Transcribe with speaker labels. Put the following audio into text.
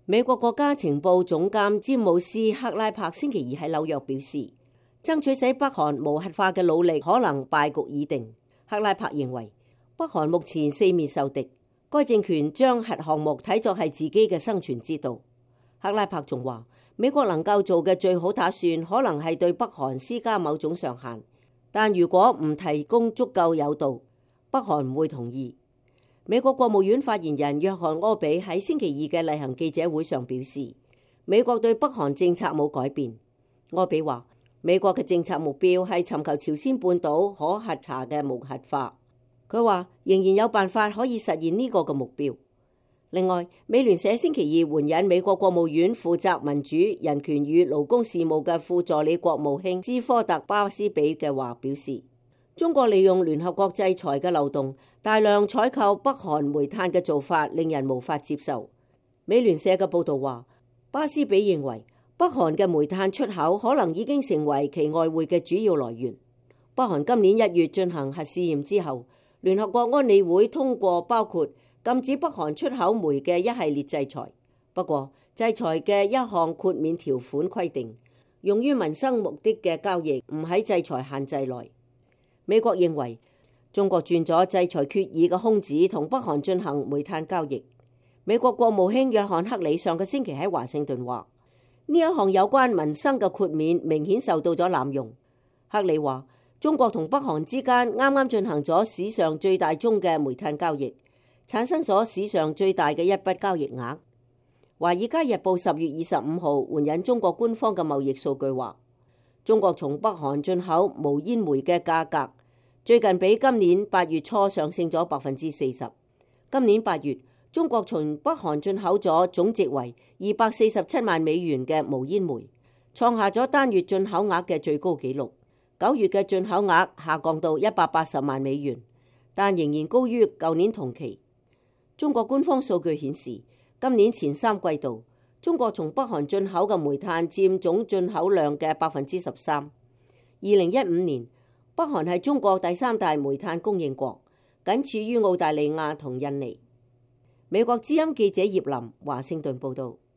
Speaker 1: 美國國家情報總監詹姆斯克拉柏星期二喺紐約表示，爭取使北韓無核化嘅努力可能敗局已定。克拉柏認為，北韓目前四面受敵，該政權將核項目睇作係自己嘅生存之道。克拉柏仲話，美國能夠做嘅最好打算可能係對北韓施加某種上限，但如果唔提供足夠誘導，北韓唔會同意。美國國務院發言人約翰柯比喺星期二嘅例行記者會上表示，美國對北韓政策冇改變。柯比話，美國嘅政策目標係尋求朝鮮半島可核查嘅無核化。佢話仍然有辦法可以實現呢個嘅目標。另外，美聯社星期二援引美國國務院負責民主、人權與勞工事務嘅副助理國務卿斯科特巴斯比嘅話表示，中國利用聯合國制裁嘅漏洞，大量採購北韓煤炭嘅做法令人無法接受。美聯社嘅報導話，巴斯比認為北韓嘅煤炭出口可能已經成為其外匯嘅主要來源。北韓今年1月進行核試驗之後，聯合國安理會通過包括禁止北韓出口煤嘅一系列制裁。不過，制裁嘅一項豁免條款規定，用於民生目的嘅交易唔喺制裁限制內。美國認為中國鑽咗制裁決議嘅空子，同北韓進行煤炭交易。美國國務卿約翰克里上個星期喺華盛頓話，呢一項有關民生嘅豁免明顯受到咗濫用。克里話，中國同北韓之間啱啱進行咗史上最大宗嘅煤炭交易，產生咗史上最大嘅一筆交易額。華爾街日報10月25號援引中國官方嘅貿易數據話，中國從北韓進口無煙煤嘅價格最近比今年8月初上升咗40%。今年8月，中國從北韓進口咗總值為247萬美元嘅無煙煤，創下咗單月進口額嘅最高紀錄。9月嘅進口額下降到180萬美元，但仍然高於舊年同期。中國官方數據顯示，今年前3季度，中國從北韓進口嘅煤炭佔總進口量嘅13%。2015年，北韓係中國第3大煤炭供應國，僅次於澳大利亞同印尼。美國之音記者葉林華盛頓報道。